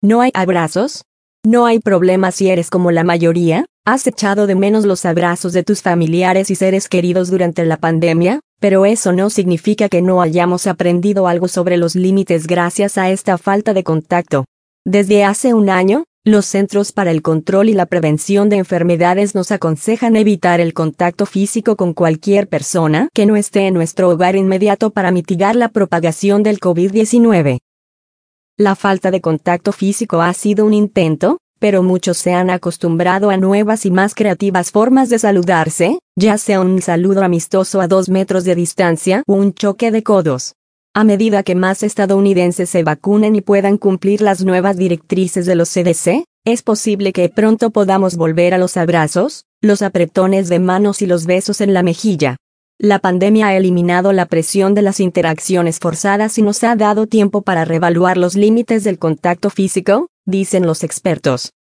¿No hay abrazos? ¿No hay problema si eres como la mayoría? ¿Has echado de menos los abrazos de tus familiares y seres queridos durante la pandemia? Pero eso no significa que no hayamos aprendido algo sobre los límites gracias a esta falta de contacto. Desde hace un año, los Centros para el Control y la Prevención de Enfermedades nos aconsejan evitar el contacto físico con cualquier persona que no esté en nuestro hogar inmediato para mitigar la propagación del COVID-19. La falta de contacto físico ha sido un intento, pero muchos se han acostumbrado a nuevas y más creativas formas de saludarse, ya sea un saludo amistoso a 2 metros de distancia o un choque de codos. A medida que más estadounidenses se vacunen y puedan cumplir las nuevas directrices de los CDC, es posible que pronto podamos volver a los abrazos, los apretones de manos y los besos en la mejilla. La pandemia ha eliminado la presión de las interacciones forzadas y nos ha dado tiempo para reevaluar los límites del contacto físico, dicen los expertos.